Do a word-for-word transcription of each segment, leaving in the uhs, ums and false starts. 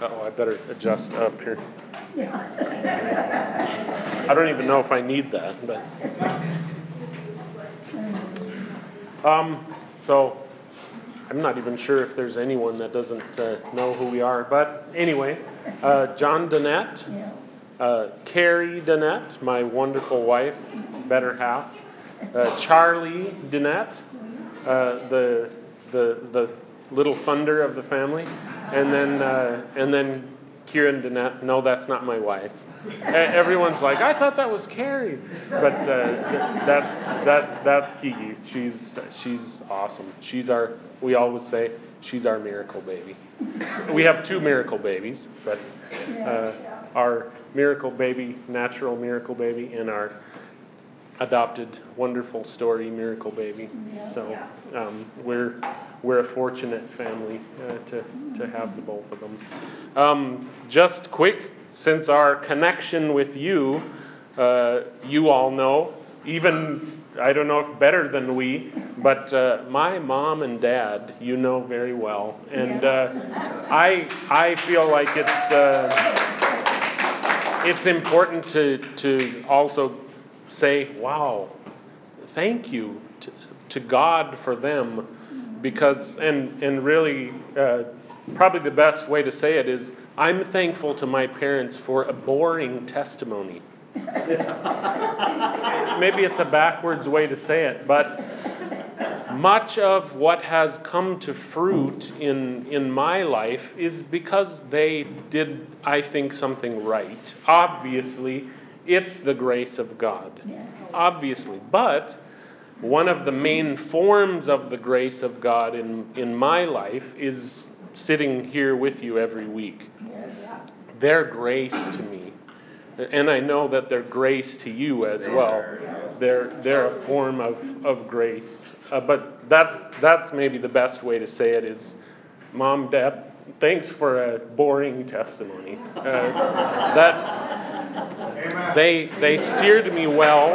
Uh-oh, I better adjust up here. I don't even know if I need that, but um, so I'm not even sure if there's anyone that doesn't uh, know who we are. But anyway, uh, John Dennett, uh, Carrie Dennett, my wonderful wife, better half, uh, Charlie Dennett, uh, the the the little thunder of the family, and then uh, and then Kieran Dennett. No, that's not my wife. Everyone's like, I thought that was Carrie, but uh, that that that's Kiki. She's she's awesome. She's our. We always say she's our miracle baby. We have two miracle babies, but uh, our miracle baby, natural miracle baby, and our adopted wonderful story miracle baby. So um, we're we're a fortunate family uh, to to have the both of them. Um, just quick. Since our connection with you, uh, you all know, even, I don't know if better than we, but uh, my mom and dad, you know very well. And uh, I I feel like it's uh, it's important to, to also say, wow, thank you to, to God for them. Because, and, and really, uh, probably the best way to say it is, I'm thankful to my parents for a boring testimony. Maybe it's a backwards way to say it, but much of what has come to fruit in in my life is because they did, I think, something right. Obviously, it's the grace of God. Obviously. But one of the main forms of the grace of God in, in my life is sitting here with you every week. They're grace to me. And I know that they're grace to you as well. They're they're a form of, of grace. Uh, but that's that's maybe the best way to say it is, Mom, Dad, thanks for a boring testimony. Uh, that they they steered me well.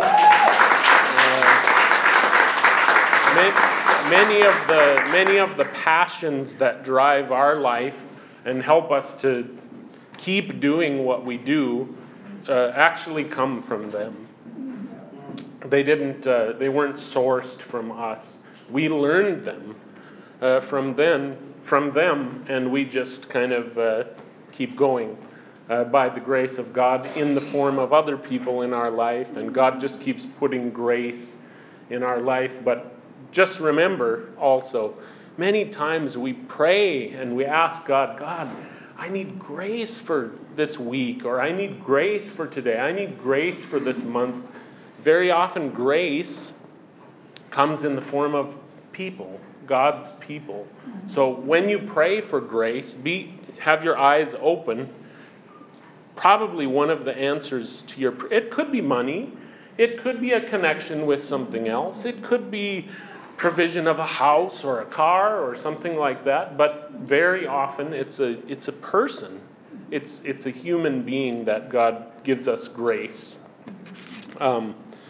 Uh, many, many of the many of the passions that drive our life and help us to keep doing what we do uh, actually come from them. They didn't. Uh, they weren't sourced from us. We learned them uh, from then, from them, and we just kind of uh, keep going uh, by the grace of God in the form of other people in our life, and God just keeps putting grace in our life. But just remember also, many times we pray and we ask God, God, I need grace for this week, or I need grace for today. I need grace for this month. Very often grace comes in the form of people, God's people. So when you pray for grace, be have your eyes open. Probably one of the answers to your, it could be money, it could be a connection with something else, it could be provision of a house or a car or something like that, but very often it's a it's a person. It's it's a human being that God gives us grace. Um,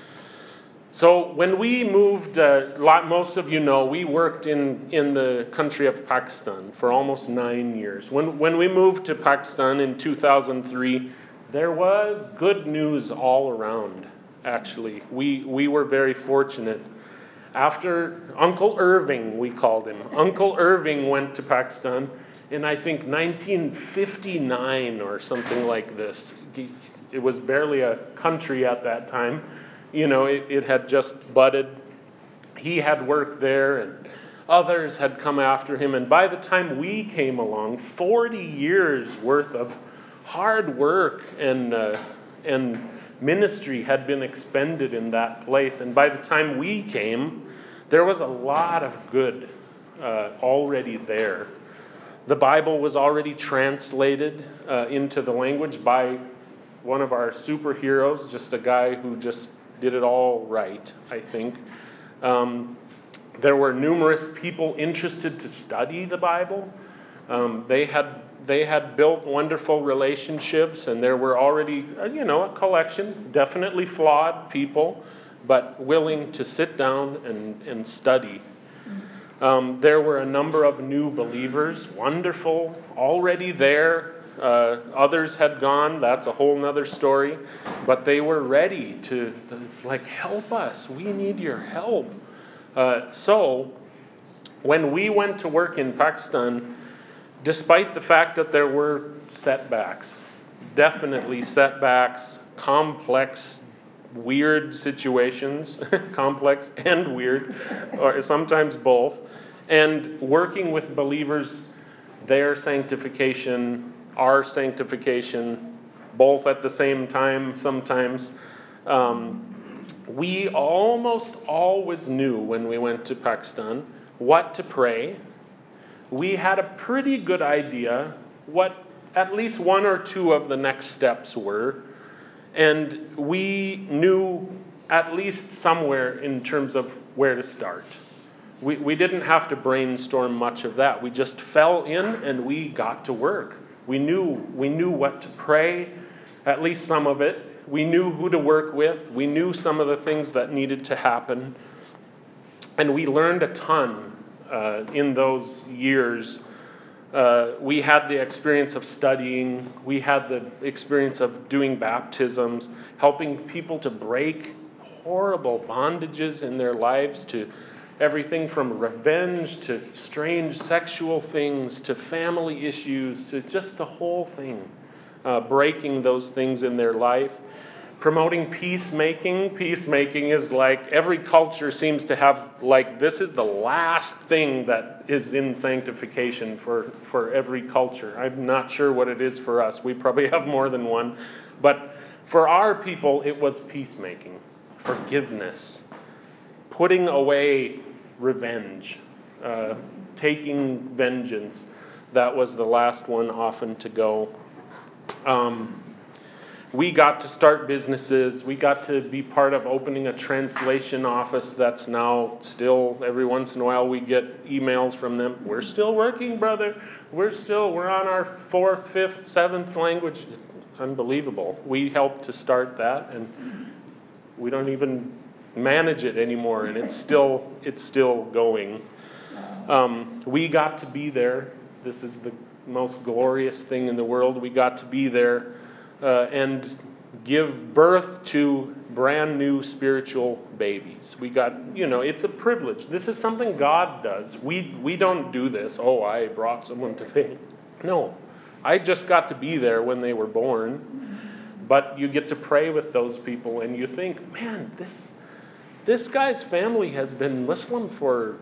so when we moved, uh, lot, most of you know, we worked in, in the country of Pakistan for almost nine years. When when we moved to Pakistan in two thousand three, there was good news all around, actually. We we were very fortunate. After Uncle Irving, we called him, Uncle Irving went to Pakistan in, I think, nineteen fifty-nine or something like this. It was barely a country at that time. You know, it, it had just budded. He had worked there, and others had come after him. And by the time we came along, forty years worth of hard work and uh, and ministry had been expended in that place. And by the time we came, there was a lot of good uh, already there. The Bible was already translated uh, into the language by one of our superheroes, just a guy who just did it all right, I think. Um, there were numerous people interested to study the Bible. Um, they had they had built wonderful relationships, and there were already, you know, a collection, definitely flawed people, but willing to sit down and, and study. Um, there were a number of new believers, wonderful, already there, Uh, others had gone. That's a whole nother story. But they were ready to, it's like, help us. We need your help. Uh, so when we went to work in Pakistan, despite the fact that there were setbacks, definitely setbacks, complex, weird situations, complex and weird, or sometimes both, and working with believers, their sanctification, our sanctification, both at the same time sometimes, um, we almost always knew when we went to Pakistan what to pray. We had a pretty good idea what at least one or two of the next steps were. And we knew at least somewhere in terms of where to start. We, we didn't have to brainstorm much of that. We just fell in and we got to work. We knew, we knew what to pray, at least some of it. We knew who to work with. We knew some of the things that needed to happen. And we learned a ton uh, in those years. Uh, we had the experience of studying. We had the experience of doing baptisms, helping people to break horrible bondages in their lives, to everything from revenge to strange sexual things to family issues to just the whole thing, uh, breaking those things in their life. Promoting peacemaking. Peacemaking is like every culture seems to have, like, this is the last thing that is in sanctification for, for every culture. I'm not sure what it is for us. We probably have more than one. But for our people, it was peacemaking, forgiveness, putting away revenge, uh, taking vengeance. That was the last one often to go. Um, We got to start businesses. We got to be part of opening a translation office that's now still, every once in a while we get emails from them. We're still working, brother. We're still, we're on our fourth, fifth, seventh language. Unbelievable. We helped to start that, and we don't even manage it anymore, and it's still, it's still going. Um, we got to be there. This is the most glorious thing in the world. We got to be there. Uh, and give birth to brand new spiritual babies. We got, you know, it's a privilege. This is something God does. We we don't do this. Oh, I brought someone to faith. No, I just got to be there when they were born. But you get to pray with those people, and you think, man, this this guy's family has been Muslim for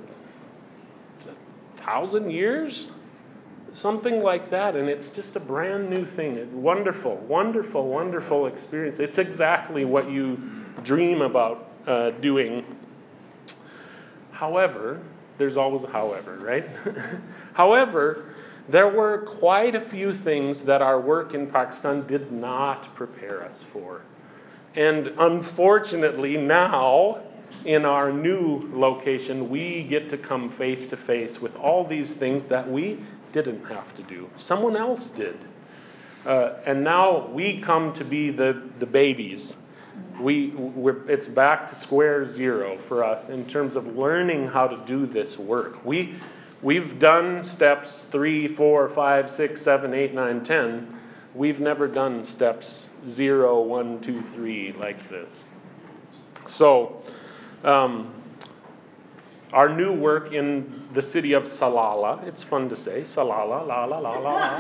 a thousand years. Something like that, and it's just a brand new thing. It's wonderful, wonderful, wonderful experience. It's exactly what you dream about uh, doing. However, there's always a however, right? However, there were quite a few things that our work in Pakistan did not prepare us for. And unfortunately now, in our new location, we get to come face to face with all these things that we didn't have to do. Someone else did. Uh, and now we come to be the, the babies. We, we're, it's back to square zero for us in terms of learning how to do this work. We, we've done steps three, four, five, six, seven, eight, nine, ten. We've never done steps zero, one, two, three like this. So, um, our new work in the city of Salalah, it's fun to say, Salalah, la la la la la,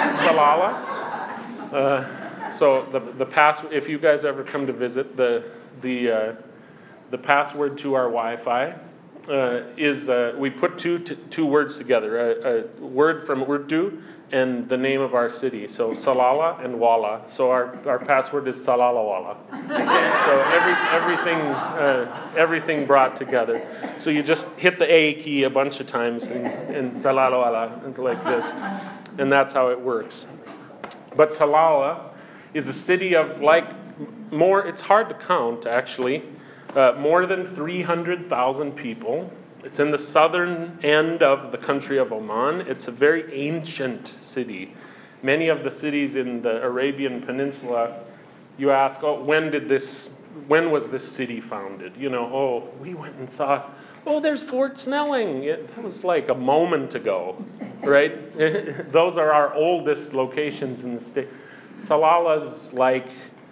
Salalah. Uh, so the the pass, if you guys ever come to visit, the the uh, the password to our Wi-Fi uh, is uh, we put two t- two words together, a, a word from Urdu and the name of our city. So Salalah and Walla. So our, our password is Salalah Walla. So every everything uh, everything brought together. So you just hit the A key a bunch of times and, and Salalah Walla like this, and that's how it works. But Salalah is a city of like more. It's hard to count actually. Uh, more than three hundred thousand people. It's in the southern end of the country of Oman. It's a very ancient city. Many of the cities in the Arabian Peninsula, you ask, oh, when did this, when was this city founded? You know, oh, we went and saw, oh, there's Fort Snelling. It, that was like a moment ago. right? Those are our oldest locations in the state. Salala's like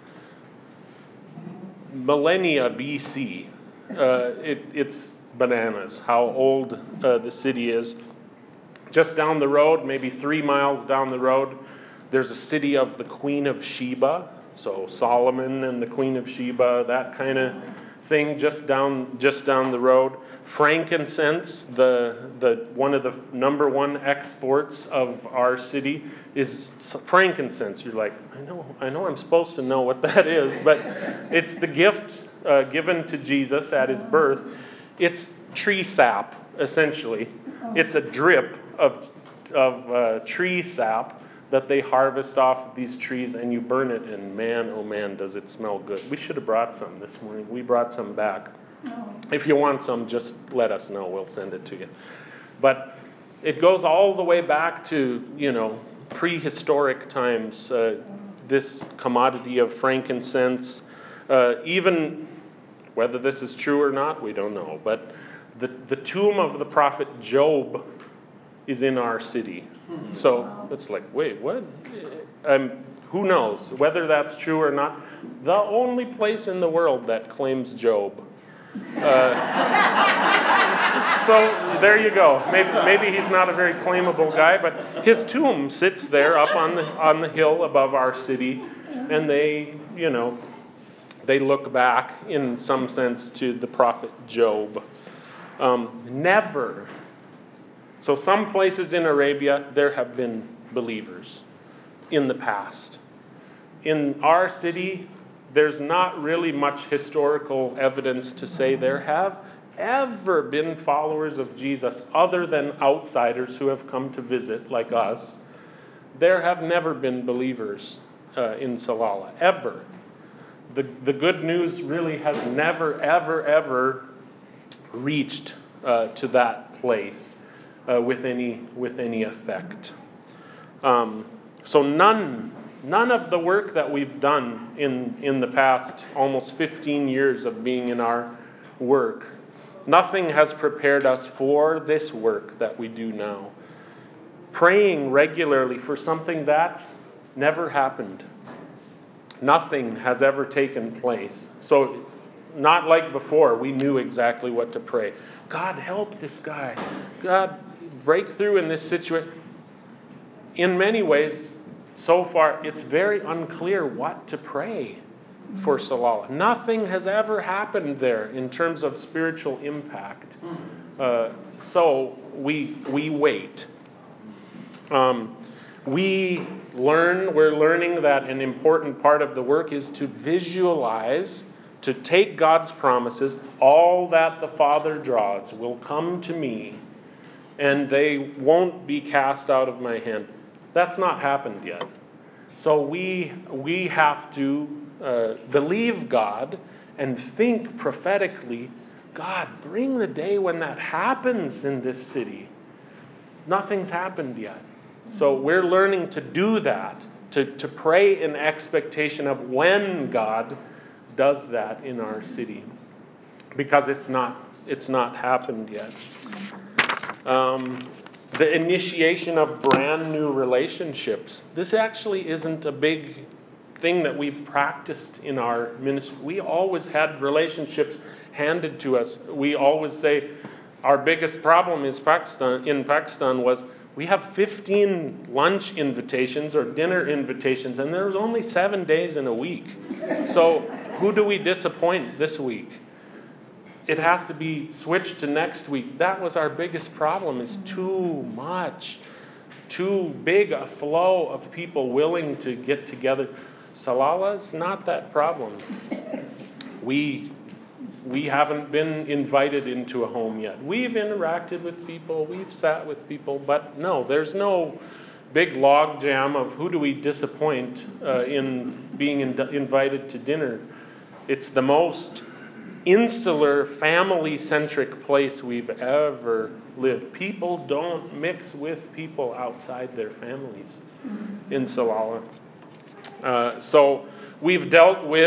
millennia B C. Uh, it, it's bananas how old uh, the city is. Just down the road, maybe three miles down the road, there's a city of the Queen of Sheba. So Solomon and the Queen of Sheba, that kind of thing, just down just down the road. Frankincense, the the one of the number one exports of our city is frankincense. You're like, I know, I know, I'm supposed to know what that is, but it's the gift uh, given to Jesus at his birth. It's tree sap, essentially. It's a drip of of uh, tree sap that they harvest off of these trees, and you burn it, and man, oh man, does it smell good. We should have brought some this morning. We brought some back. Oh. If you want some, just let us know. We'll send it to you. But it goes all the way back to, you know, prehistoric times, uh, this commodity of frankincense. Uh, even whether this is true or not, we don't know. But the, the tomb of the prophet Job is in our city. So it's like, wait, what? Um, who knows whether that's true or not? The only place in the world that claims Job. Uh, so there you go. Maybe, maybe he's not a very claimable guy, but his tomb sits there up on the on the hill above our city, and they, you know, they look back in some sense to the prophet Job. Um, never. So some places in Arabia, there have been believers in the past. In our city, there's not really much historical evidence to say there have ever been followers of Jesus other than outsiders who have come to visit, like us. There have never been believers uh, in Salala, ever. The, the good news really has never, ever, ever reached uh, to that place. Uh, with any with any effect. Um, so none none of the work that we've done in, in the past almost fifteen years of being in our work, nothing has prepared us for this work that we do now. Praying regularly for something that's never happened. Nothing has ever taken place. So not like before, we knew exactly what to pray. God, help this guy. God, break through in this situation. In many ways, so far, it's very unclear what to pray for Salala. Nothing has ever happened there in terms of spiritual impact. Uh, so we we wait. Um, we learn, we're learning that an important part of the work is to visualize, to take God's promises, all that the Father draws will come to me, and they won't be cast out of my hand. That's not happened yet. So we we have to uh, believe God and think prophetically, God, bring the day when that happens in this city. Nothing's happened yet. So we're learning to do that, to, to pray in expectation of when God does that in our city, because it's not it's not happened yet. Um, the initiation of brand new relationships. This actually isn't a big thing that we've practiced in our ministry. We always had relationships handed to us. We always say our biggest problem is Pakistan in Pakistan was we have fifteen lunch invitations or dinner invitations, and there's only seven days in a week. So who do we disappoint this week? It has to be switched to next week. That was our biggest problem, is too much, too big a flow of people willing to get together. Salala's not that problem. We we haven't been invited into a home yet. We've interacted with people, we've sat with people, but no, there's no big log jam of who do we disappoint uh, in being in, invited to dinner. It's the most insular, family-centric place we've ever lived. People don't mix with people outside their families in Salala. Uh, so we've dealt with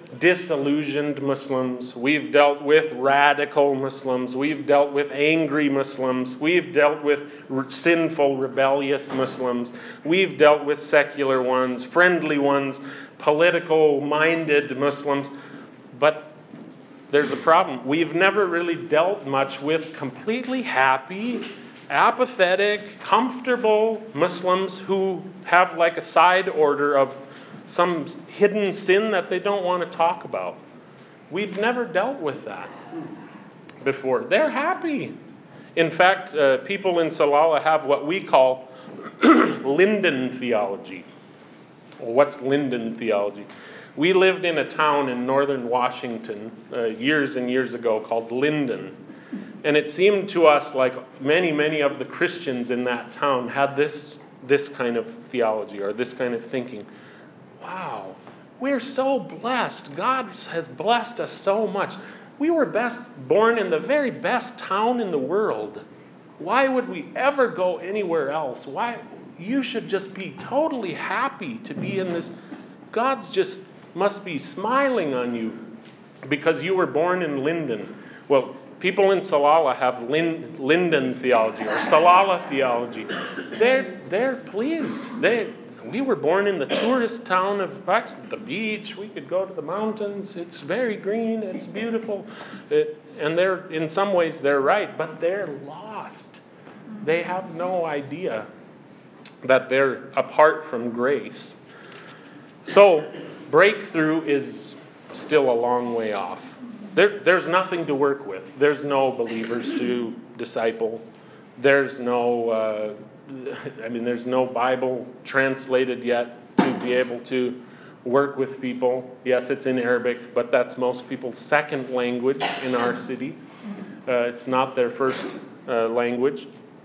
disillusioned Muslims. We've dealt with radical Muslims. We've dealt with angry Muslims. We've dealt with re- sinful, rebellious Muslims. We've dealt with secular ones, friendly ones, political-minded Muslims. But there's a problem. We've never really dealt much with completely happy, apathetic, comfortable Muslims who have like a side order of some hidden sin that they don't want to talk about. We've never dealt with that before. They're happy. In fact, uh, people in Salalah have what we call Linden theology. Well, what's Linden theology? We lived in a town in northern Washington uh, years and years ago called Linden. And it seemed to us like many, many of the Christians in that town had this, this kind of theology or this kind of thinking. Wow, we're so blessed. God has blessed us so much. We were best born in the very best town in the world. Why would we ever go anywhere else? Why? You should just be totally happy to be in this. God's just must be smiling on you because you were born in Linden. Well, people in Salalah have Lin, Linden theology or Salalah theology. They're they're pleased. They. We were born in the tourist town of Paxton, the beach. We could go to the mountains. It's very green. It's beautiful. It, and they're, in some ways, they're right, but they're lost. They have no idea that they're apart from grace. So, breakthrough is still a long way off. There, there's nothing to work with. There's no believers to disciple. There's no... Uh, I mean, there's no Bible translated yet to be able to work with people. Yes, it's in Arabic, but that's most people's second language in our city. Uh, it's not their first uh, language.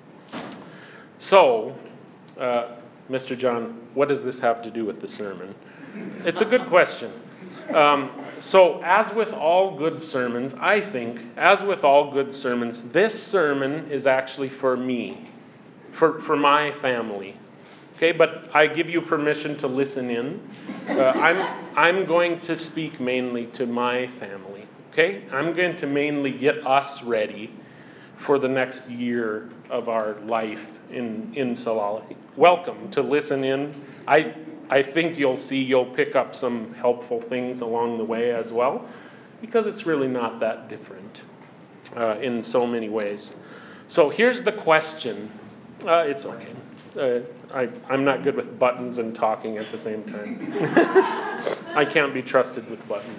So, uh, Mister John, what does this have to do with the sermon? It's a good question. Um, so, as with all good sermons, I think, as with all good sermons, this sermon is actually for me. For, for my family, okay, but I give you permission to listen in. Uh, I'm I'm going to speak mainly to my family, okay. I'm going to mainly get us ready for the next year of our life in in Salalah. Welcome to listen in. I I think you'll see you'll pick up some helpful things along the way as well, because it's really not that different uh, in so many ways. So here's the question. Uh, it's okay. Uh, I, I'm not good with buttons and talking at the same time. I can't be trusted with buttons.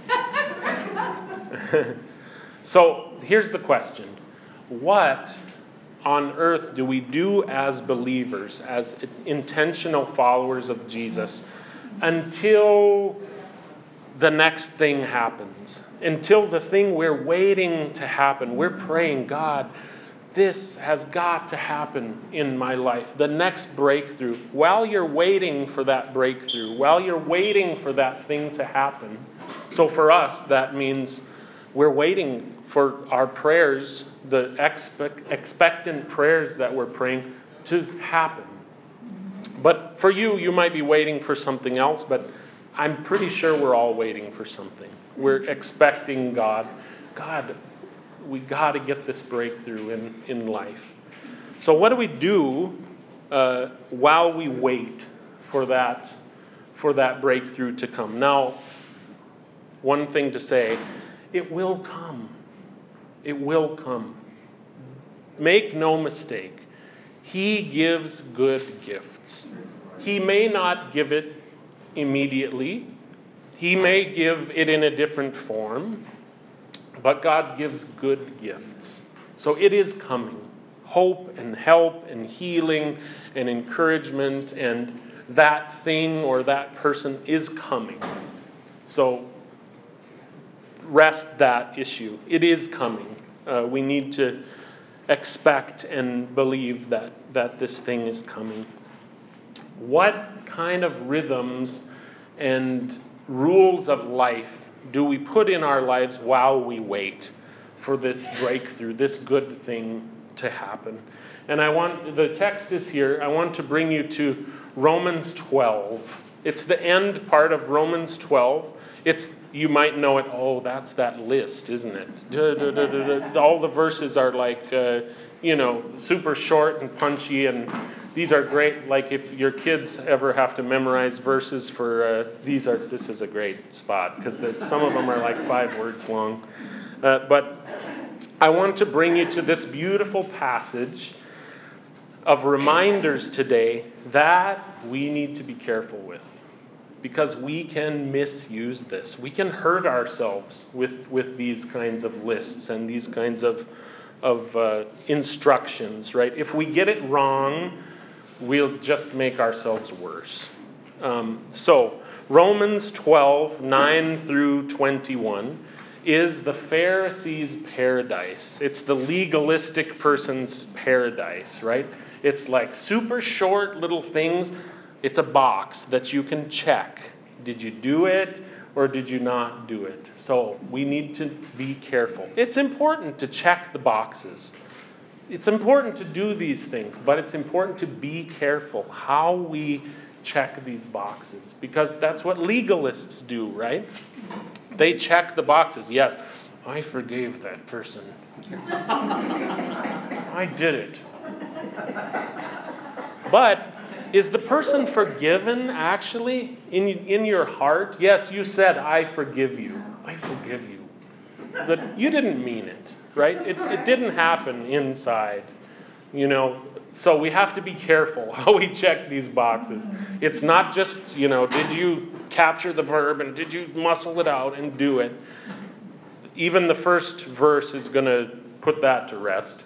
So here's the question. What on earth do we do as believers, as intentional followers of Jesus, until the next thing happens? Until the thing we're waiting to happen. We're praying, God, this has got to happen in my life. The next breakthrough. While you're waiting for that breakthrough, while you're waiting for that thing to happen. So for us, that means we're waiting for our prayers, the expect, expectant prayers that we're praying to happen. But for you, you might be waiting for something else, but I'm pretty sure we're all waiting for something. We're expecting God. God, we got to get this breakthrough in, in life. So what do we do uh, while we wait for that for that breakthrough to come? Now, one thing to say, it will come. It will come. Make no mistake. He gives good gifts. He may not give it immediately. He may give it in a different form. But God gives good gifts. So it is coming. Hope and help and healing and encouragement and that thing or that person is coming. So rest that issue. It is coming. Uh, we need to expect and believe that, that this thing is coming. What kind of rhythms and rules of life do we put in our lives while we wait for this breakthrough, this good thing to happen? And I want, the text is here. I want to bring you to Romans twelve. It's the end part of Romans twelve. It's, you might know it, oh, that's that list, isn't it? Da, da, da, da, da. All the verses are like, uh, you know, super short and punchy, and these are great. Like if your kids ever have to memorize verses for, uh, these are, this is a great spot, because some of them are like five words long. Uh, but I want to bring you to this beautiful passage of reminders today that we need to be careful with. Because we can misuse this. We can hurt ourselves with, with these kinds of lists and these kinds of, of uh, instructions, right? If we get it wrong, we'll just make ourselves worse. Um, so, Romans twelve, nine through twenty-one is the Pharisees' paradise. It's the legalistic person's paradise, right? It's like super short little things. It's a box that you can check. Did you do it or did you not do it? So we need to be careful. It's important to check the boxes. It's important to do these things, but it's important to be careful how we check these boxes, because that's what legalists do, right? They check the boxes. Yes, I forgave that person. I did it. But is the person forgiven actually in, in your heart? Yes, you said, I forgive you. I forgive you. But you didn't mean it, right? It, it didn't happen inside, you know. So we have to be careful how we check these boxes. It's not just, you know, did you capture the verb and did you muscle it out and do it? Even the first verse is going to put that to rest.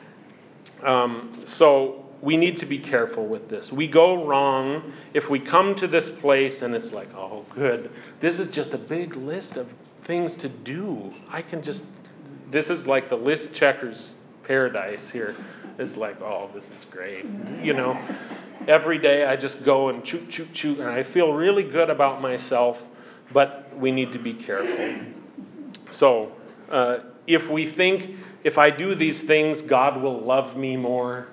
Um, so we need to be careful with this. We go wrong if we come to this place and it's like, oh, good. This is just a big list of things to do. I can just, this is like the list checker's paradise here. It's like, oh, this is great. You know, every day I just go and choot, choot, choot, and I feel really good about myself, but we need to be careful. So uh, if we think, if I do these things, God will love me more.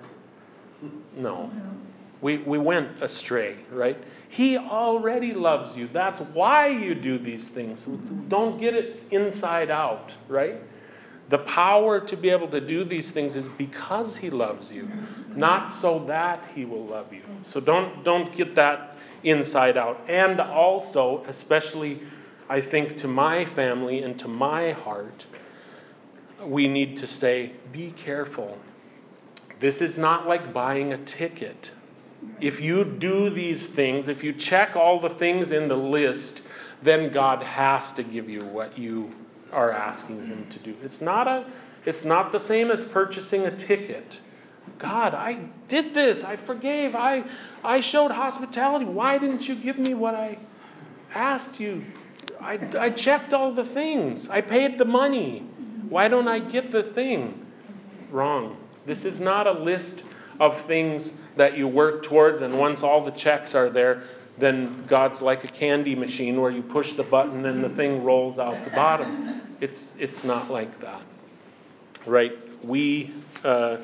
No. We we went astray, right? He already loves you. That's why you do these things. Don't get it inside out, right? The power to be able to do these things is because he loves you, not so that he will love you. So don't don't get that inside out. And also, especially, I think to my family and to my heart, we need to say, be careful. This is not like buying a ticket. If you do these things, if you check all the things in the list, then God has to give you what you are asking him to do. It's not a, it's not the same as purchasing a ticket. God, I did this. I forgave. I, I showed hospitality. Why didn't you give me what I asked you? I, I checked all the things. I paid the money. Why don't I get the thing? Wrong. This is not a list of things that you work towards, and once all the checks are there, then God's like a candy machine where you push the button and the thing rolls out the bottom. It's it's not like that, right? We uh,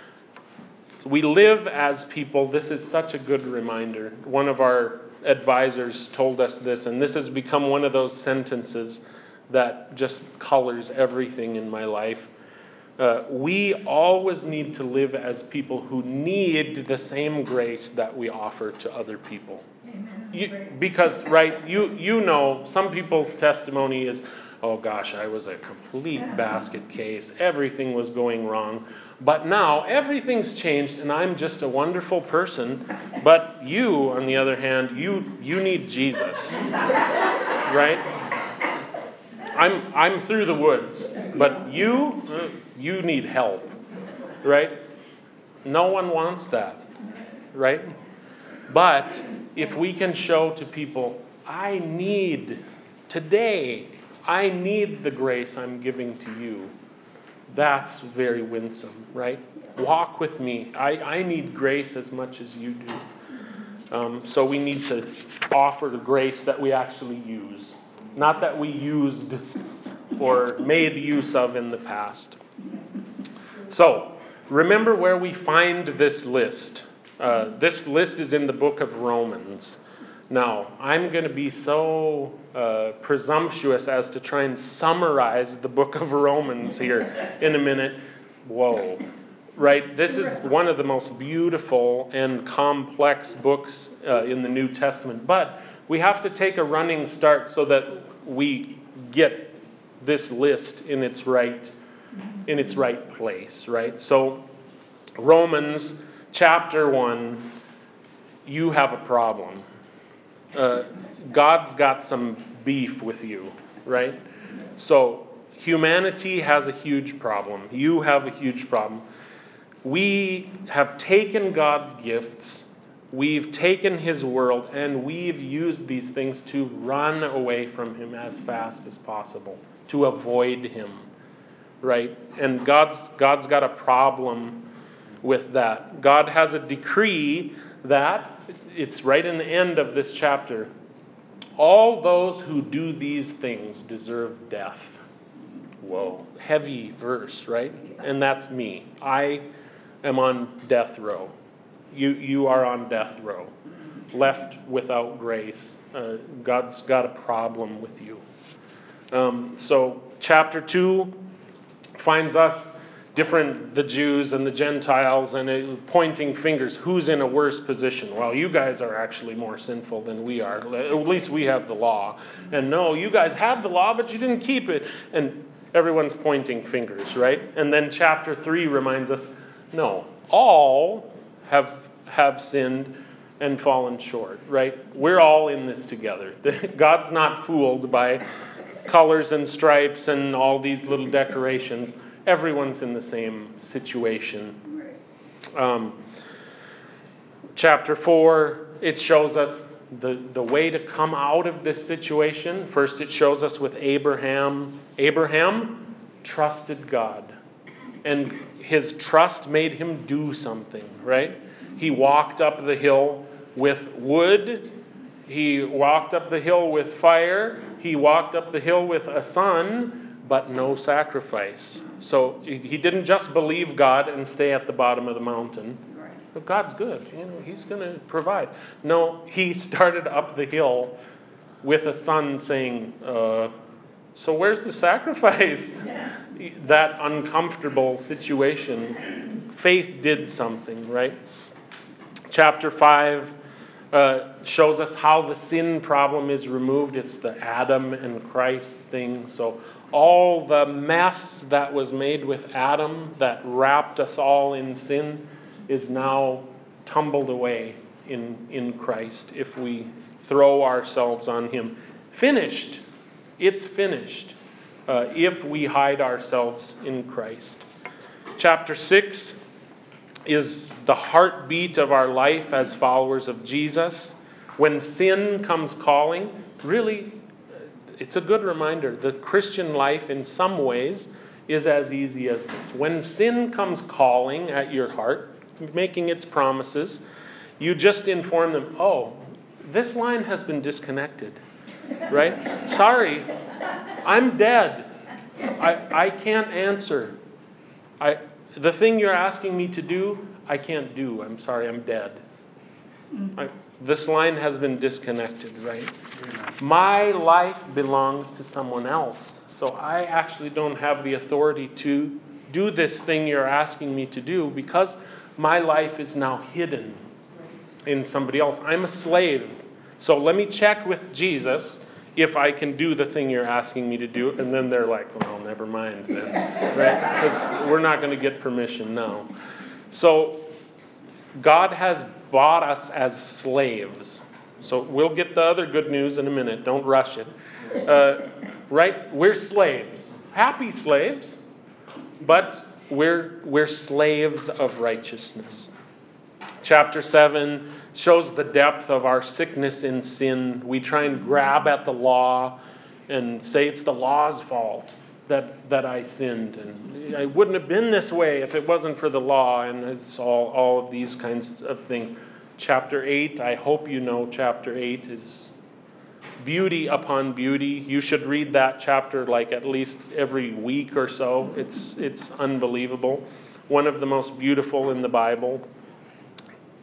we live as people. This is such a good reminder. One of our advisors told us this, and this has become one of those sentences that just colors everything in my life. Uh, we always need to live as people who need the same grace that we offer to other people. You, because, right, you you know, some people's testimony is, oh gosh, I was a complete basket case. Everything was going wrong. But now everything's changed and I'm just a wonderful person. But you, on the other hand, you you need Jesus. Right? I'm I'm through the woods, but you uh, you need help, right? No one wants that, right? But if we can show to people, I need today, I need the grace I'm giving to you. That's very winsome, right? Walk with me. I, I need grace as much as you do. Um, so we need to offer the grace that we actually use. Not that we used or made use of in the past. So, remember where we find this list. Uh, this list is in the book of Romans. Now, I'm going to be so uh, presumptuous as to try and summarize the book of Romans here in a minute. Whoa. Right? This is one of the most beautiful and complex books uh, in the New Testament. But we have to take a running start so that we get this list in its right in its right place, right? So Romans chapter one, you have a problem. Uh, God's got some beef with you, right? So humanity has a huge problem. You have a huge problem. We have taken God's gifts, we've taken his world, and we've used these things to run away from him as fast as possible, to avoid him, right? And God's God's got a problem with that. God has a decree that, it's right in the end of this chapter, all those who do these things deserve death. Whoa, heavy verse, right? And that's me. I am on death row. You you are on death row, left without grace. Uh, God's got a problem with you. Um, so chapter two finds us different, the Jews and the Gentiles, and it, pointing fingers. Who's in a worse position? Well, you guys are actually more sinful than we are. At least we have the law. And no, you guys have the law, but you didn't keep it. And everyone's pointing fingers, right? And then chapter three reminds us, no, all have have sinned and fallen short, right? We're all in this together. God's not fooled by colors and stripes and all these little decorations. Everyone's in the same situation. Um, chapter four, it shows us the, the way to come out of this situation. First, it shows us with Abraham. Abraham trusted God. And his trust made him do something, right? He walked up the hill with wood. He walked up the hill with fire. He walked up the hill with a son, but no sacrifice. So he didn't just believe God and stay at the bottom of the mountain. But God's good. You know, he's going to provide. No, he started up the hill with a son saying, uh, so where's the sacrifice? That uncomfortable situation. Faith did something, right? Chapter five uh, shows us how the sin problem is removed. It's the Adam and Christ thing. So all the mess that was made with Adam that wrapped us all in sin is now tumbled away in, in Christ if we throw ourselves on him. Finished. It's finished uh, if we hide ourselves in Christ. Chapter six is the heartbeat of our life as followers of Jesus. When sin comes calling, really, it's a good reminder. The Christian life, in some ways, is as easy as this. When sin comes calling at your heart, making its promises, you just inform them, oh, this line has been disconnected, right? Sorry, I'm dead. I, I can't answer. I, the thing you're asking me to do, I can't do. I'm sorry, I'm dead. I, this line has been disconnected, right? My life belongs to someone else. So I actually don't have the authority to do this thing you're asking me to do because my life is now hidden in somebody else. I'm a slave. So let me check with Jesus if I can do the thing you're asking me to do. And then they're like, well, never mind then. Right? Because we're not going to get permission now. So God has bought us as slaves. So we'll get the other good news in a minute. Don't rush it. Uh, right? We're slaves. Happy slaves. But we're we're slaves of righteousness. Chapter seven shows the depth of our sickness in sin. We try and grab at the law and say it's the law's fault that, that I sinned. And I wouldn't have been this way if it wasn't for the law. And it's all, all of these kinds of things. Chapter eight, I hope you know chapter eight is beauty upon beauty. You should read that chapter like at least every week or so. It's it's unbelievable. One of the most beautiful in the Bible.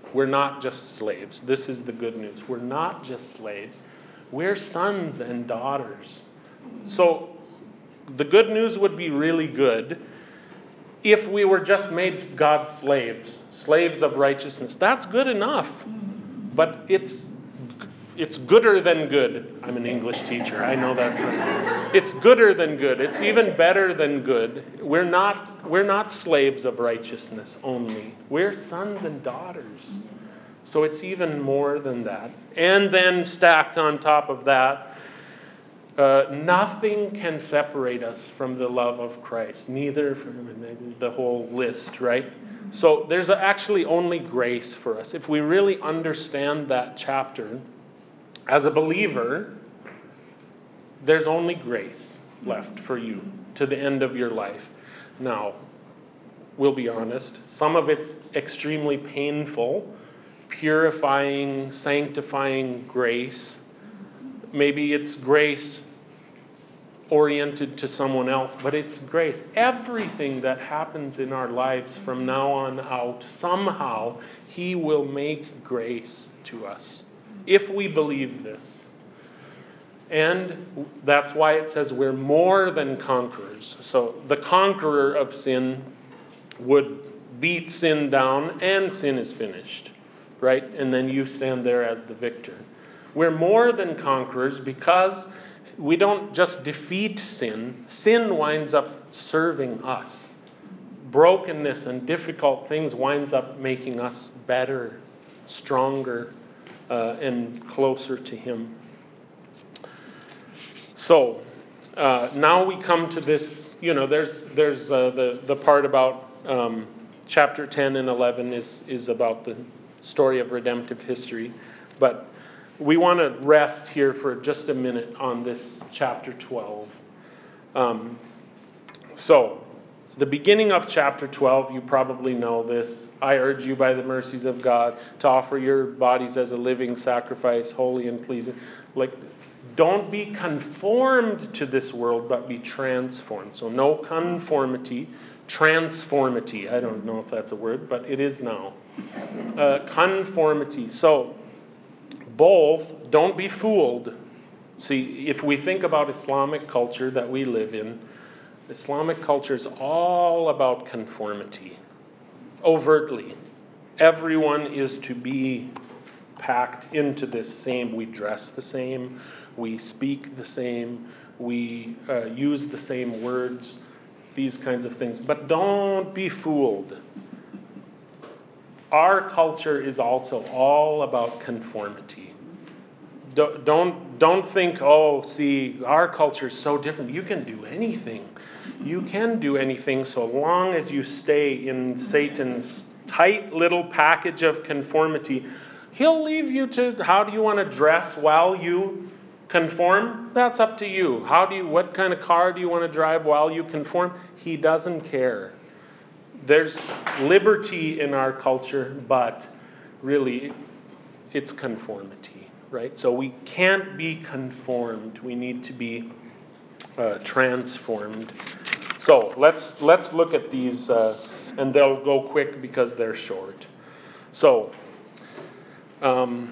We're not just slaves. This is the good news. We're not just slaves. We're sons and daughters. So the good news would be really good if we were just made God's slaves, slaves of righteousness. That's good enough. But it's it's gooder than good. I'm an English teacher. I know that's not. It's gooder than good. It's even better than good. We're not we're not slaves of righteousness only. We're sons and daughters. So it's even more than that. And then stacked on top of that, uh, nothing can separate us from the love of Christ. Neither from the whole list, right? So there's actually only grace for us. If we really understand that chapter, as a believer, there's only grace left for you to the end of your life. Now, we'll be honest, some of it's extremely painful, purifying, sanctifying grace. Maybe it's grace oriented to someone else, but it's grace. Everything that happens in our lives from now on out, somehow, He will make grace to us. If we believe this. And that's why it says we're more than conquerors. So the conqueror of sin would beat sin down and sin is finished. Right? And then you stand there as the victor. We're more than conquerors because we don't just defeat sin. Sin winds up serving us. Brokenness and difficult things winds up making us better, stronger, Uh, and closer to Him. So uh, now we come to this. You know, there's there's uh, the the part about um, chapter ten and eleven is is about the story of redemptive history, but we want to rest here for just a minute on this chapter twelve. Um, so. The beginning of chapter twelve, you probably know this. I urge you by the mercies of God to offer your bodies as a living sacrifice, holy and pleasing. Like, don't be conformed to this world, but be transformed. So no conformity, transformity. I don't know if that's a word, but it is now. Uh, conformity. So both, don't be fooled. See, if we think about Islamic culture that we live in, Islamic culture is all about conformity. Overtly. Everyone is to be packed into this same. We dress the same. We speak the same. We uh, use the same words. These kinds of things. But don't be fooled. Our culture is also all about conformity. Don't, don't, don't think, oh, see, our culture is so different. You can do anything. You can do anything so long as you stay in Satan's tight little package of conformity. He'll leave you to, how do you want to dress while you conform? That's up to you. How do you, what kind of car do you want to drive while you conform? He doesn't care. There's liberty in our culture, but really it's conformity, right? So we can't be conformed. We need to be uh, transformed. So let's let's look at these, uh, and they'll go quick because they're short. So um,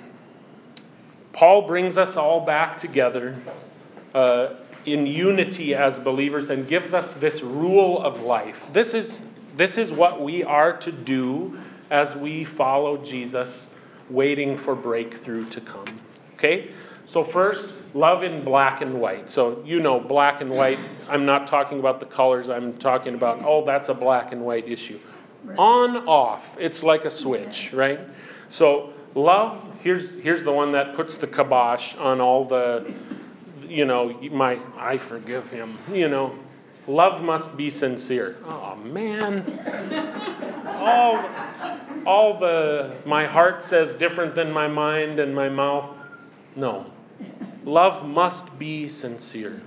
Paul brings us all back together uh, in unity as believers and gives us this rule of life. This is this is what we are to do as we follow Jesus, waiting for breakthrough to come. Okay? So first, love in black and white. So you know, black and white, I'm not talking about the colors. I'm talking about, oh, that's a black and white issue. Right. On, off. It's like a switch, right? So love, here's here's the one that puts the kibosh on all the, you know, my, I forgive him, you know. Love must be sincere. Oh, man. All, all the, my heart says different than my mind and my mouth. No. Love must be sincere.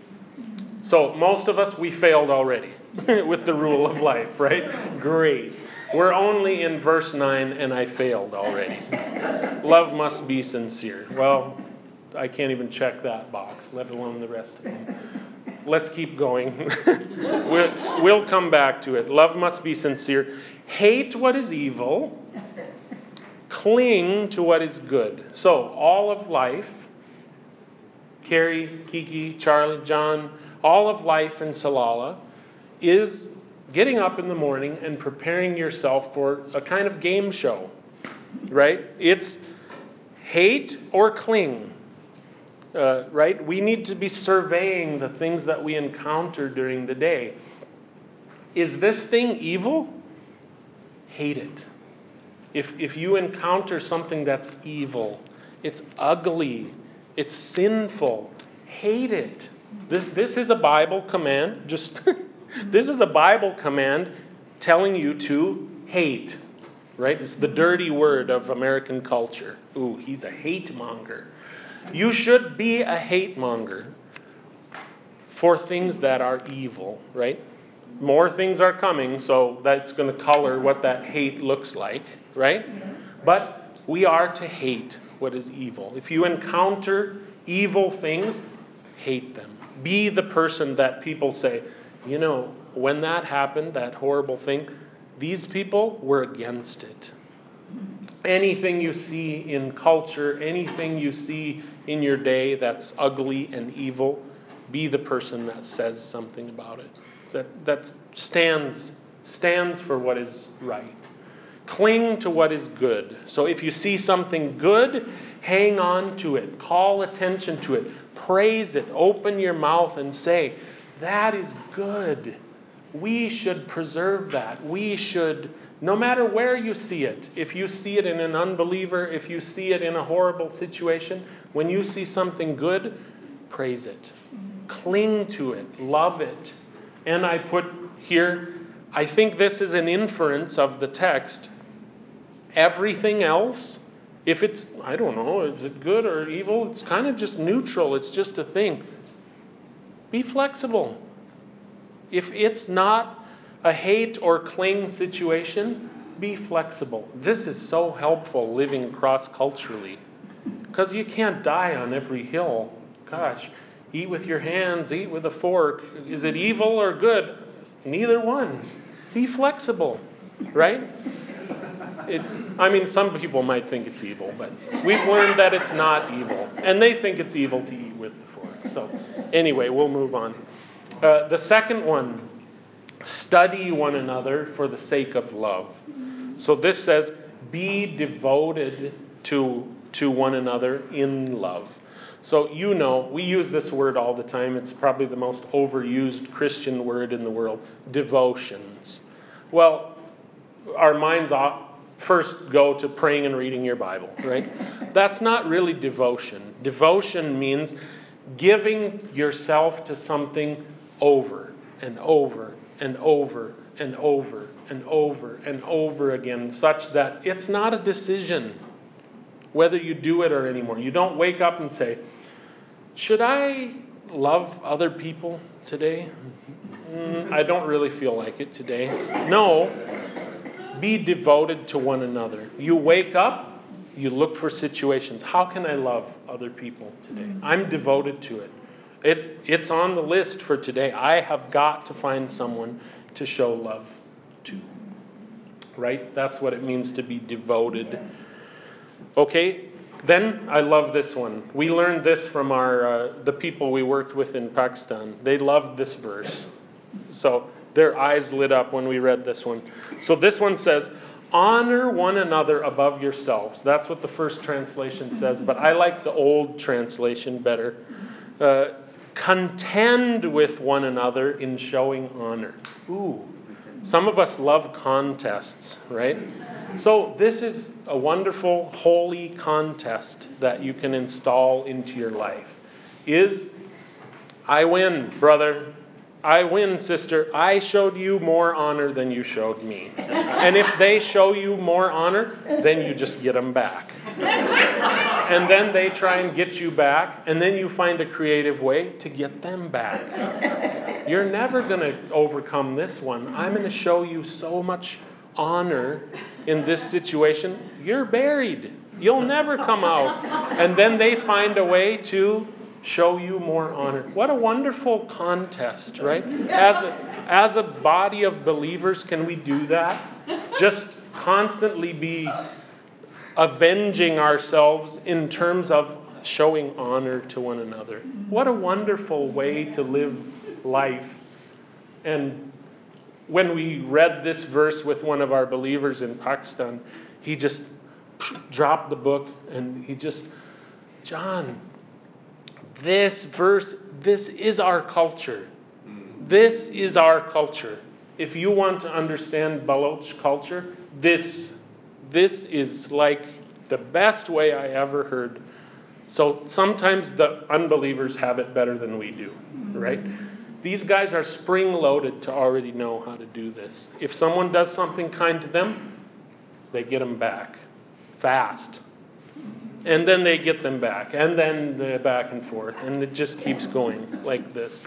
So most of us, we failed already with the rule of life, right? Great. We're only in verse nine and I failed already. Love must be sincere. Well, I can't even check that box, let alone the rest of them. Let's keep going. we'll, we'll come back to it. Love must be sincere. Hate what is evil. cling to what is good. So all of life, Carrie, Kiki, Charlie, John, all of life in Salala is getting up in the morning and preparing yourself for a kind of game show, right? It's hate or cling, uh, right? We need to be surveying the things that we encounter during the day. Is this thing evil? Hate it. If, if you encounter something that's evil, it's ugly, it's sinful, hate it. This, this is a Bible command. Just this is a Bible command telling you to hate, right? It's the dirty word of American culture. Ooh, he's a hate monger. You should be a hate monger for things that are evil, right? More things are coming, so that's going to color what that hate looks like, right? But we are to hate what is evil. If you encounter evil things, hate them. Be the person that people say, you know, when that happened, that horrible thing, these people were against it. Anything you see in culture, anything you see in your day that's ugly and evil, be the person that says something about it. That that stands stands for what is right. Cling to what is good. So if you see something good, hang on to it. Call attention to it. Praise it. Open your mouth and say, that is good. We should preserve that. We should, no matter where you see it, if you see it in an unbeliever, if you see it in a horrible situation, when you see something good, praise it. Cling to it. Love it. And I put here, I think this is an inference of the text. Everything else, if it's, I don't know, is it good or evil? It's kind of just neutral. It's just a thing. Be flexible. If it's not a hate or cling situation, be flexible. This is so helpful living cross-culturally. Because you can't die on every hill. Gosh, eat with your hands, eat with a fork. Is it evil or good? Neither one. Be flexible, right? It, I mean, some people might think it's evil, but we've learned that it's not evil. And they think it's evil to eat with the fork. So anyway, we'll move on. Uh, the second one, study one another for the sake of love. So this says, be devoted to, to one another in love. So you know, we use this word all the time. It's probably the most overused Christian word in the world, devotions. Well, our minds first go to praying and reading your Bible, right? That's not really devotion. Devotion means giving yourself to something over and over and over and over and over and over again, such that it's not a decision whether you do it or anymore. You don't wake up and say, should I love other people today? Mm, I don't really feel like it today. No. Be devoted to one another. You wake up, you look for situations. How can I love other people today? I'm devoted to it. It it's on the list for today. I have got to find someone to show love to. Right? That's what it means to be devoted. Okay? Then I love this one. We learned this from our uh, the people we worked with in Pakistan. They loved this verse. So their eyes lit up when we read this one. So this one says, honor one another above yourselves. That's what the first translation says, but I like the old translation better. Uh, contend with one another in showing honor. Ooh, some of us love contests, right? So this is a wonderful, holy contest that you can install into your life. Is, I win, brother. I win, sister. I showed you more honor than you showed me. And if they show you more honor, then you just get them back. And then they try and get you back, and then you find a creative way to get them back. You're never going to overcome this one. I'm going to show you so much honor in this situation. You're buried. You'll never come out. And then they find a way to show you more honor. What a wonderful contest, right? As a, as a body of believers, can we do that? Just constantly be avenging ourselves in terms of showing honor to one another. What a wonderful way to live life. And when we read this verse with one of our believers in Pakistan, he just dropped the book and he just, John, this verse, this is our culture. This is our culture. If you want to understand Baloch culture, this, this is like the best way I ever heard. So sometimes the unbelievers have it better than we do, right? These guys are spring-loaded to already know how to do this. If someone does something kind to them, they get them back fast. And then they get them back. And then they're back and forth. And it just keeps going like this.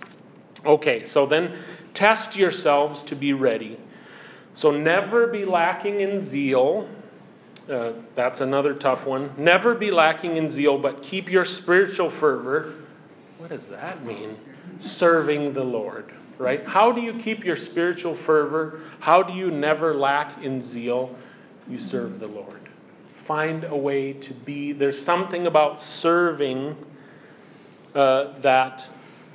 Okay, so then test yourselves to be ready. So never be lacking in zeal. Uh, that's another tough one. Never be lacking in zeal, but keep your spiritual fervor. What does that mean? Serving the Lord, right? How do you keep your spiritual fervor? How do you never lack in zeal? You serve the Lord. Find a way to be. There's something about serving uh, that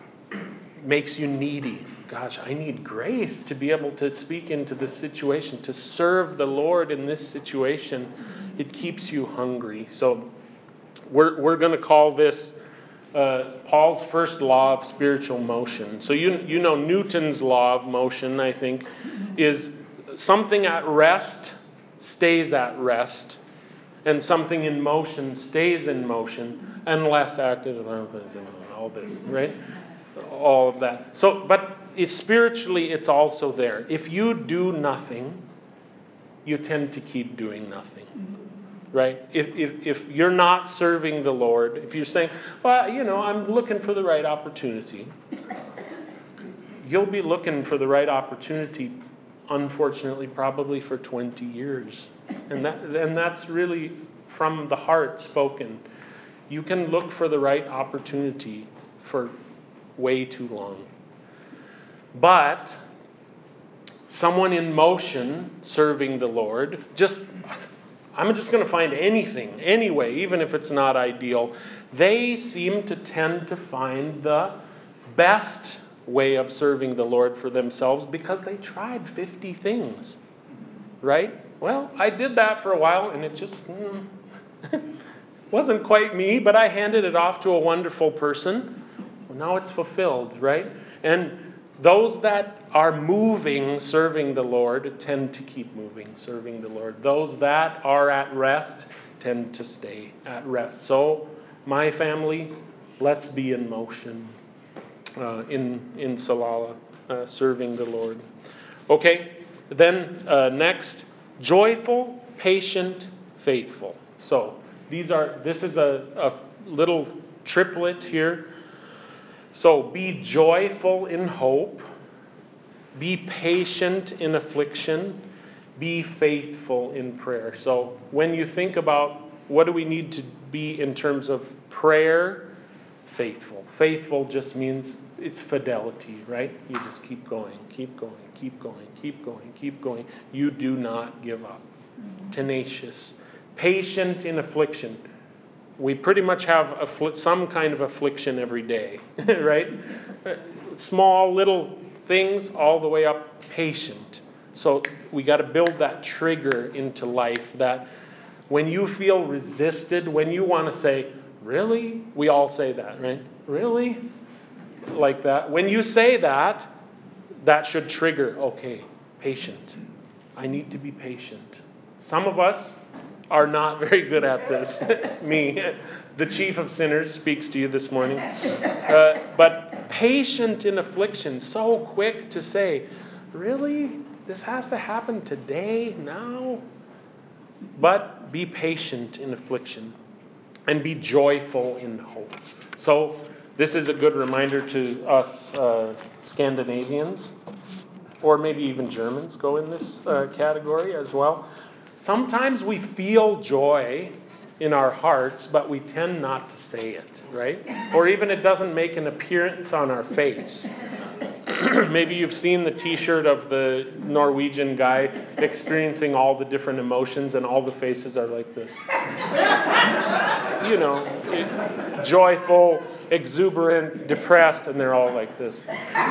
makes you needy. Gosh, I need grace to be able to speak into this situation, to serve the Lord in this situation. It keeps you hungry. So we're we're going to call this uh, Paul's first law of spiritual motion. So you you know Newton's law of motion, I think, is something at rest stays at rest, and something in motion stays in motion, unless acted on all this, right? All of that. So, but it's spiritually, it's also there. If you do nothing, you tend to keep doing nothing, right? If, if if you're not serving the Lord, if you're saying, well, you know, I'm looking for the right opportunity, you'll be looking for the right opportunity, unfortunately, probably for twenty years. And that and that's really from the heart spoken. You can look for the right opportunity for way too long. But someone in motion serving the Lord, just I'm just going to find anything, anyway, even if it's not ideal. They seem to tend to find the best way of serving the Lord for themselves because they tried fifty things, right? Well, I did that for a while and it just mm, wasn't quite me, but I handed it off to a wonderful person. Well, now it's fulfilled, right? And those that are moving, serving the Lord, tend to keep moving, serving the Lord. Those that are at rest tend to stay at rest. So, my family, let's be in motion uh, in, in Salala, uh, serving the Lord. Okay, then uh, next, joyful, patient, faithful. So, these are. This is a, a little triplet here. So be joyful in hope, be patient in affliction, be faithful in prayer. So when you think about what do we need to be in terms of prayer, faithful. Faithful just means it's fidelity, right? You just keep going, keep going, keep going, keep going, keep going. You do not give up. Tenacious. Patient in affliction. We pretty much have affl- some kind of affliction every day, right? Small little things all the way up patient. So we got to build that trigger into life that when you feel resisted, when you want to say, really? We all say that, right? Really? Like that. When you say that, that should trigger, okay, patient. I need to be patient. Some of us are not very good at this. Me, the chief of sinners, speaks to you this morning. Uh, but patient in affliction, so quick to say, really? This has to happen today, now? But be patient in affliction and be joyful in hope. So this is a good reminder to us uh, Scandinavians, or maybe even Germans go in this uh, category as well. Sometimes we feel joy in our hearts, but we tend not to say it, right? Or even it doesn't make an appearance on our face. Maybe you've seen the t-shirt of the Norwegian guy experiencing all the different emotions, and all the faces are like this. You know, it, joyful, exuberant, depressed, and they're all like this.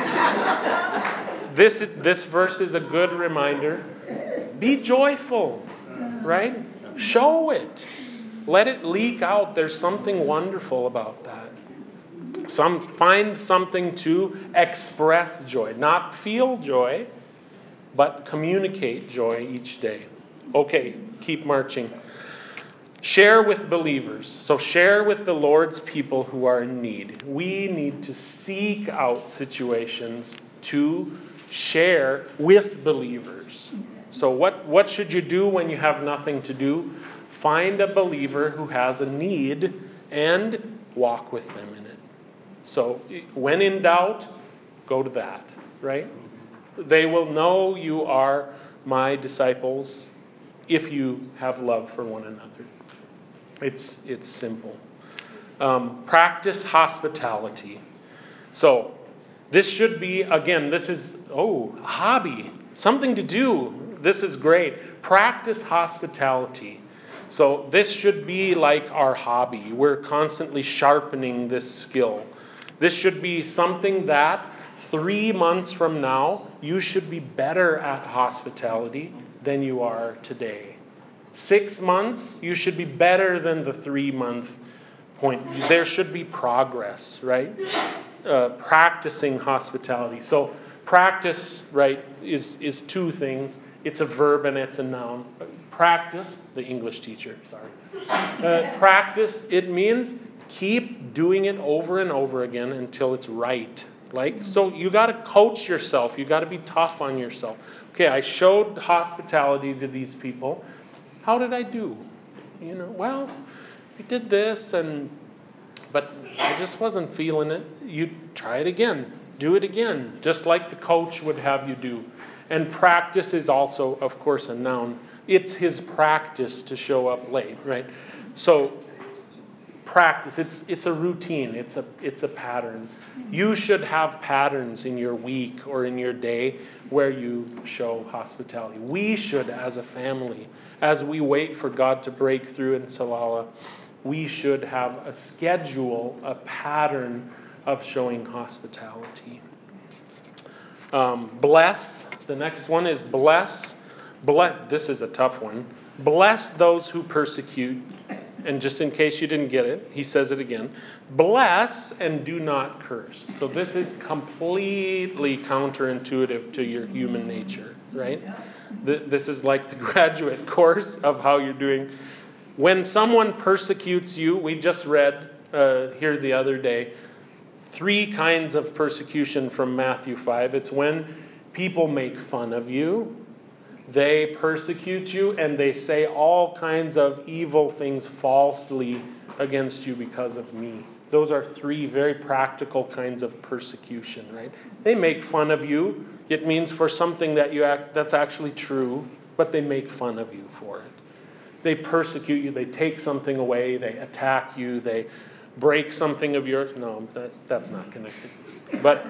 This, this verse is a good reminder. Be joyful, right? Show it. Let it leak out. There's something wonderful about that. Some find something to express joy. Not feel joy, but communicate joy each day. Okay, keep marching. Share with believers. So share with the Lord's people who are in need. We need to seek out situations to share with believers. So what, what should you do when you have nothing to do? Find a believer who has a need and walk with them in it. So when in doubt, go to that, right? They will know you are my disciples if you have love for one another. It's it's simple. Um, practice hospitality. So this should be, again, this is, oh, a hobby, something to do. This is great. Practice hospitality. So this should be like our hobby. We're constantly sharpening this skill. This should be something that three months from now, you should be better at hospitality than you are today. Six months, you should be better than the three-month point. There should be progress, right? Uh, practicing hospitality. So practice, right, is, is two things. It's a verb and it's a noun. Practice, the English teacher, sorry. Uh, practice, it means keep doing it over and over again until it's right. Like, so you got to coach yourself. You got to be tough on yourself. Okay, I showed hospitality to these people. How did I do? You know, well, I did this, and but I just wasn't feeling it. You try it again. Do it again, just like the coach would have you do. And practice is also, of course, a noun. It's his practice to show up late, right? So practice, it's it's a routine, it's a it's a pattern. You should have patterns in your week or in your day where you show hospitality. We should, as a family, as we wait for God to break through in Salala, we should have a schedule, a pattern of showing hospitality. Um, bless. The next one is bless. Bless. This is a tough one. Bless those who persecute. And just in case you didn't get it, he says it again. Bless and do not curse. So this is completely counterintuitive to your human nature, right? This is like the graduate course of how you're doing. When someone persecutes you, we just read uh, here the other day, three kinds of persecution from Matthew five. It's when people make fun of you, they persecute you, and they say all kinds of evil things falsely against you because of me. Those are three very practical kinds of persecution, right? They make fun of you. It means for something that you act, that's actually true, but they make fun of you for it. They persecute you. They take something away. They attack you. They break something of yours. No, that, that's not connected. But,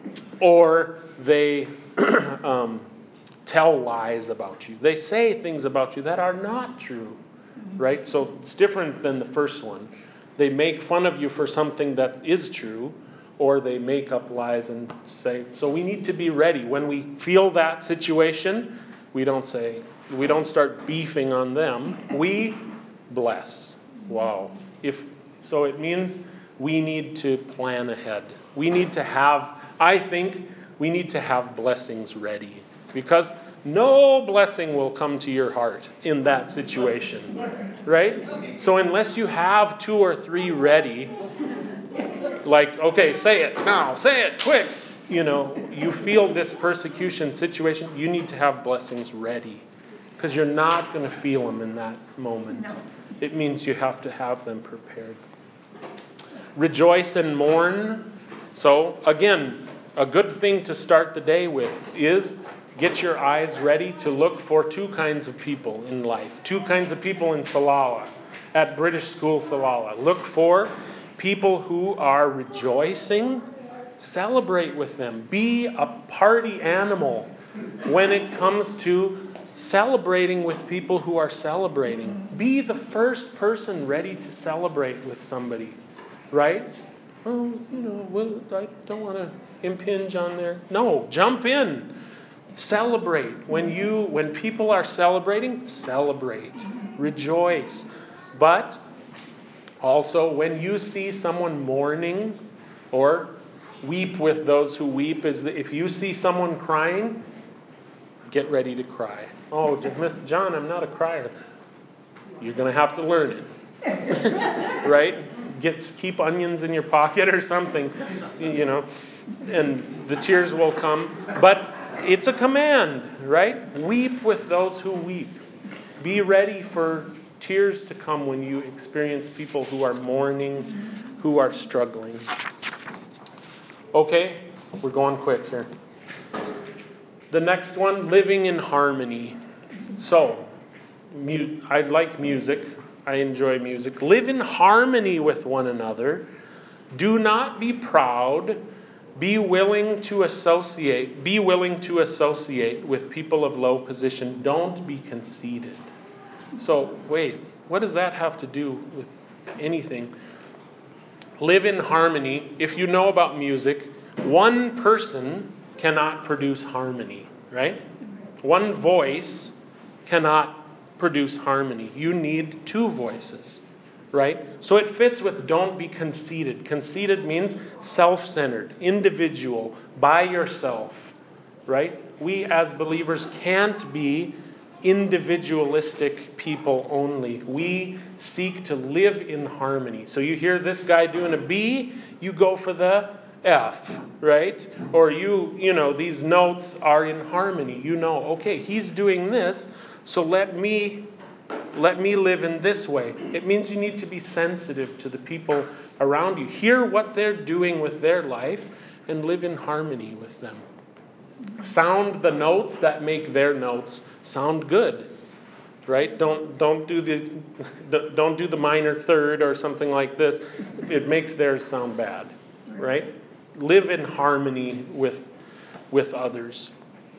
or they um, tell lies about you. They say things about you that are not true, right? So it's different than the first one. They make fun of you for something that is true, or they make up lies and say. So we need to be ready. When we feel that situation, we don't say, we don't start beefing on them. We bless. Wow. If so, it means we need to plan ahead. We need to have, I think, we need to have blessings ready. Because no blessing will come to your heart in that situation, right? So unless you have two or three ready, like, okay, say it now, say it quick, you know, you feel this persecution situation, you need to have blessings ready. Because you're not going to feel them in that moment. It means you have to have them prepared. Rejoice and mourn. So, again, a good thing to start the day with is get your eyes ready to look for two kinds of people in life. Two kinds of people in Salala, at British School Salala. Look for people who are rejoicing Celebrate with them. Be a party animal when it comes to celebrating with people who are celebrating. Be the first person ready to celebrate with somebody, right? Oh, you know, well, I don't want to impinge on their... No, jump in. Celebrate. When you, when people are celebrating, celebrate. Rejoice. But also, when you see someone mourning, or weep with those who weep, is that if you see someone crying, get ready to cry. Oh, John, I'm not a crier. You're going to have to learn it. Right? Get keep onions in your pocket or something, you know, and the tears will come. But it's a command, right? Weep with those who weep. Be ready for tears to come when you experience people who are mourning, who are struggling. Okay, we're going quick here. The next one, living in harmony. So, mu- I like music. I enjoy music. Live in harmony with one another. Do not be proud. Be willing to associate. Be willing to associate with people of low position. Don't be conceited. So, wait, what does that have to do with anything? Live in harmony. If you know about music, one person cannot produce harmony, right? One voice cannot produce harmony. You need two voices, right? So it fits with don't be conceited. Conceited means self-centered, individual, by yourself, right? We as believers can't be individualistic people only. We seek to live in harmony. So you hear this guy doing a B, you go for the F, right? Or you, you know, these notes are in harmony. You know, okay, he's doing this, so let me let me live in this way. It means you need to be sensitive to the people around you. Hear what they're doing with their life and live in harmony with them. Sound the notes that make their notes sound good, right? Don't don't do the don't do the minor third or something like this. It makes theirs sound bad, right? Live in harmony with with others,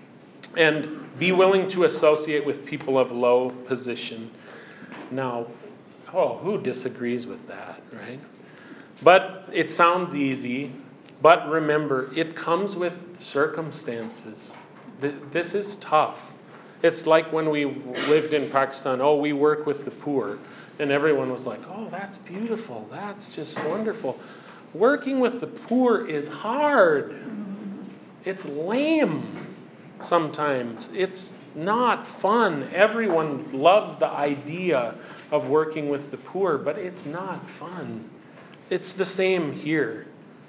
and be willing to associate with people of low position. Now, oh, who disagrees with that, right? But it sounds easy. But remember, it comes with circumstances. This is tough. It's like when we lived in Pakistan. Oh, we work with the poor. And everyone was like, oh, that's beautiful. That's just wonderful. Working with the poor is hard. It's lame sometimes. It's not fun. Everyone loves the idea of working with the poor, but it's not fun. It's the same here.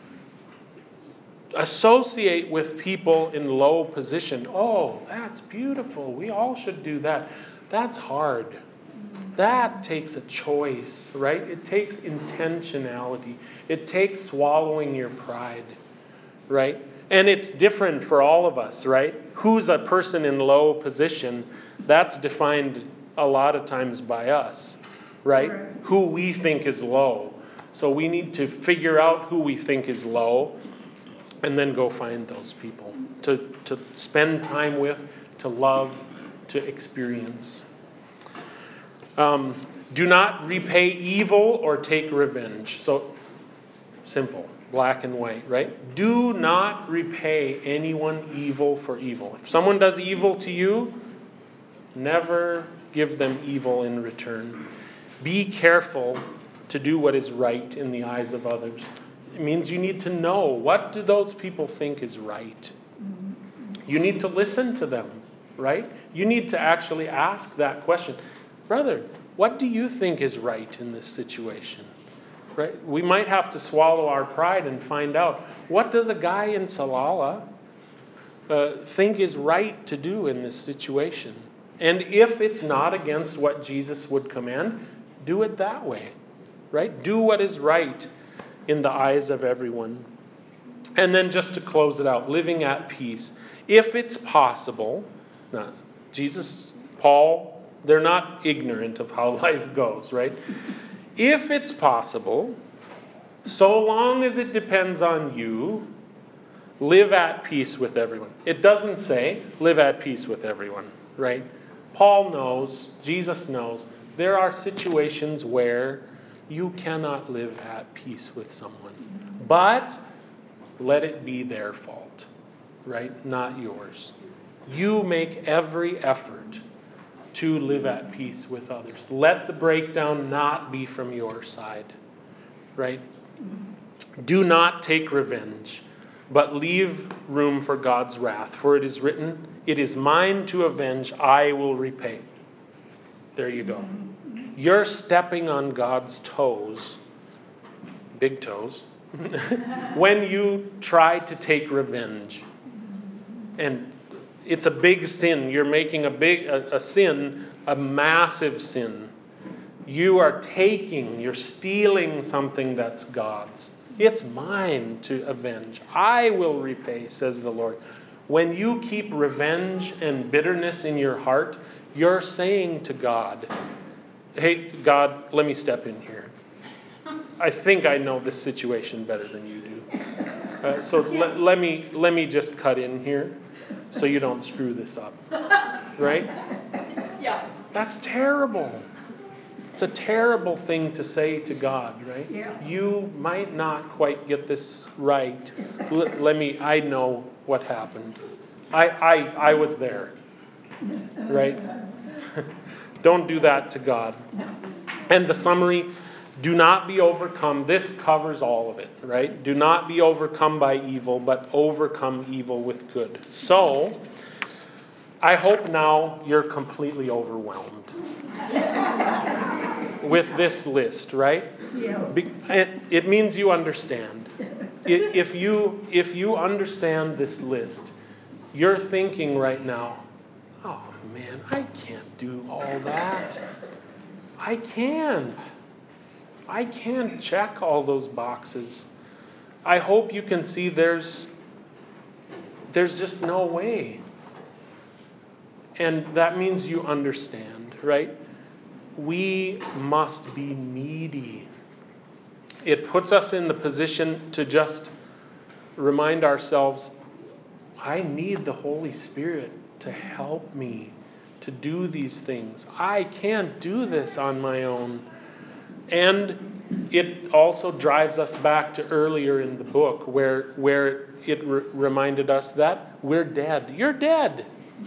Associate with people in low position. Oh, that's beautiful. We all should do that. That's hard. That takes a choice, right? It takes intentionality. It takes swallowing your pride, right? And it's different for all of us, right? Who's a person in low position? That's defined a lot of times by us, right? Right. Who we think is low. So we need to figure out who we think is low and then go find those people to, to spend time with, to love, to experience. Um, do not repay evil or take revenge. So, simple, black and white, right? Do not repay anyone evil for evil. If someone does evil to you, never give them evil in return. Be careful to do what is right in the eyes of others. It means you need to know, what do those people think is right? You need to listen to them, right? You need to actually ask that question. Brother, what do you think is right in this situation? Right? We might have to swallow our pride and find out, what does a guy in Salalah uh, think is right to do in this situation? And if it's not against what Jesus would command, do it that way, right? Do what is right in the eyes of everyone. And then just to close it out, living at peace. If it's possible, now, Jesus, Paul, they're not ignorant of how life goes, right? If it's possible, so long as it depends on you, live at peace with everyone. It doesn't say live at peace with everyone, right? Paul knows, Jesus knows, there are situations where you cannot live at peace with someone. But let it be their fault, right? Not yours. You make every effort to live at peace with others. Let the breakdown not be from your side, right? Do not take revenge, but leave room for God's wrath. For it is written, it is mine to avenge, I will repay. There you go. You're stepping on God's toes, big toes, when you try to take revenge. And it's a big sin. You're making a big a, a sin, a massive sin. You are taking, you're stealing something that's God's. It's mine to avenge. I will repay, says the Lord. When you keep revenge and bitterness in your heart, you're saying to God, hey, God, let me step in here. I think I know this situation better than you do. Uh, so let, let me let me just cut in here so you don't screw this up. Right? Yeah. That's terrible. It's a terrible thing to say to God, right? Yeah. You might not quite get this right. L- let me, I know what happened. I, I, I was there, right? Don't do that to God. And the summary, do not be overcome. This covers all of it, right? Do not be overcome by evil, but overcome evil with good. So, I hope now you're completely overwhelmed with this list, right? Yeah. It, it means you understand. It, if you if you understand this list, you're thinking right now, oh man, I can't do all that. I can't. I can't check all those boxes. I hope you can see there's there's just no way. And that means you understand, right? We must be needy. It puts us in the position to just remind ourselves, I need the Holy Spirit to help me to do these things. I can't do this on my own. And it also drives us back to earlier in the book where, where it re- reminded us that we're dead. You're dead.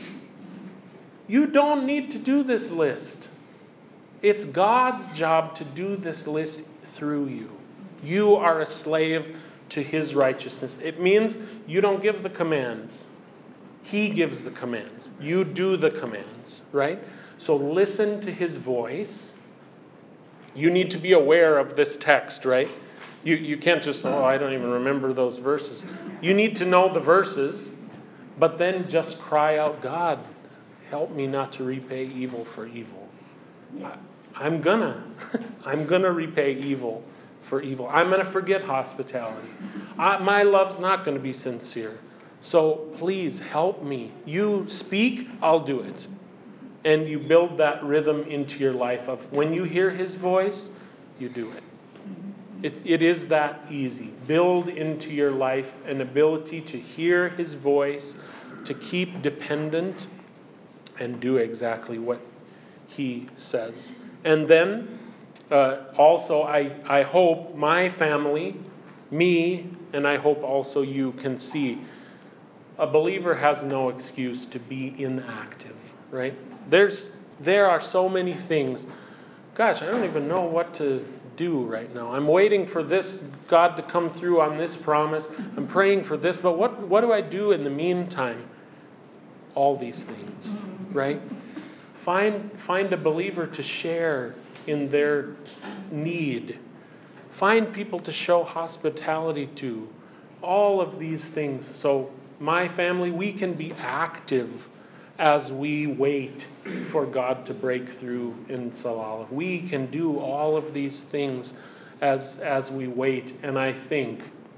You don't need to do this list. It's God's job to do this list through you. You are a slave to His righteousness. It means you don't give the commands. He gives the commands. You do the commands, right? So listen to His voice. You need to be aware of this text, right? You, you can't just, oh, I don't even remember those verses. You need to know the verses, but then just cry out, God, help me not to repay evil for evil. I, I'm gonna. I'm gonna repay evil for evil. I'm gonna forget hospitality. I, my love's not gonna be sincere. So please help me. You speak, I'll do it. And you build that rhythm into your life of when you hear His voice, you do it. It, it is that easy. Build into your life an ability to hear His voice, to keep dependent, and do exactly what He says. And then, uh, also, I, I hope my family, me, and I hope also you can see, a believer has no excuse to be inactive, right? There's, there are so many things. Gosh, I don't even know what to do right now. I'm waiting for this God to come through on this promise. I'm praying for this, but what, what do I do in the meantime? All these things, right? Find find a believer to share in their need. Find people to show hospitality to. All of these things. So my family, we can be active as we wait for God to break through in Salalah. We can do all of these things as as we wait, and I think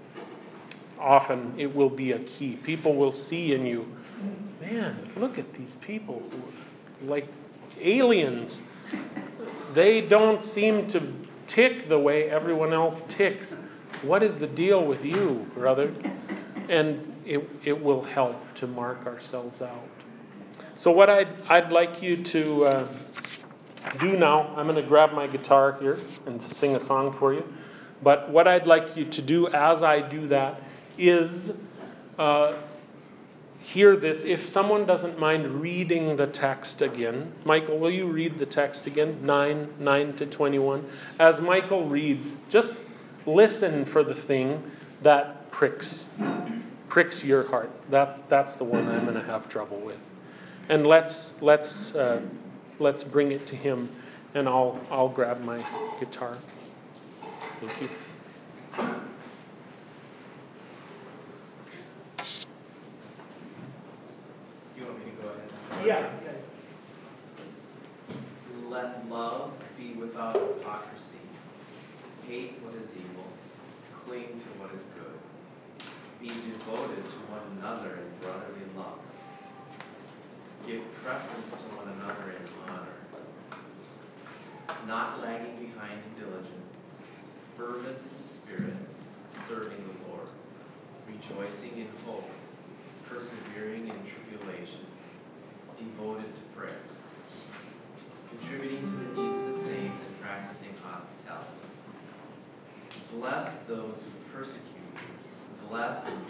often it will be a key. People will see in you, man, look at these people who are like aliens. They don't seem to tick the way everyone else ticks. What is the deal with you, brother? And it, it will help to mark ourselves out. So what I'd, I'd like you to uh, do now, I'm going to grab my guitar here and sing a song for you. But what I'd like you to do as I do that is uh, hear this. If someone doesn't mind reading the text again, Michael, will you read the text again? nine, nine to twenty-one. As Michael reads, just listen for the thing that pricks, pricks your heart. That that's the one I'm going to have trouble with. And let's let's uh, let's bring it to him, and I'll I'll grab my guitar. Thank you. You want me to go ahead and start? Yeah. Let love be without hypocrisy. Hate what is evil. Cling to what is good. Be devoted to one another in brotherly love. Give preference to one another in honor. Not lagging behind in diligence. Fervent in spirit. Serving the Lord. Rejoicing in hope. Persevering in tribulation. Devoted to prayer. Contributing to the needs of the saints and practicing hospitality. Bless those who persecute you. Bless and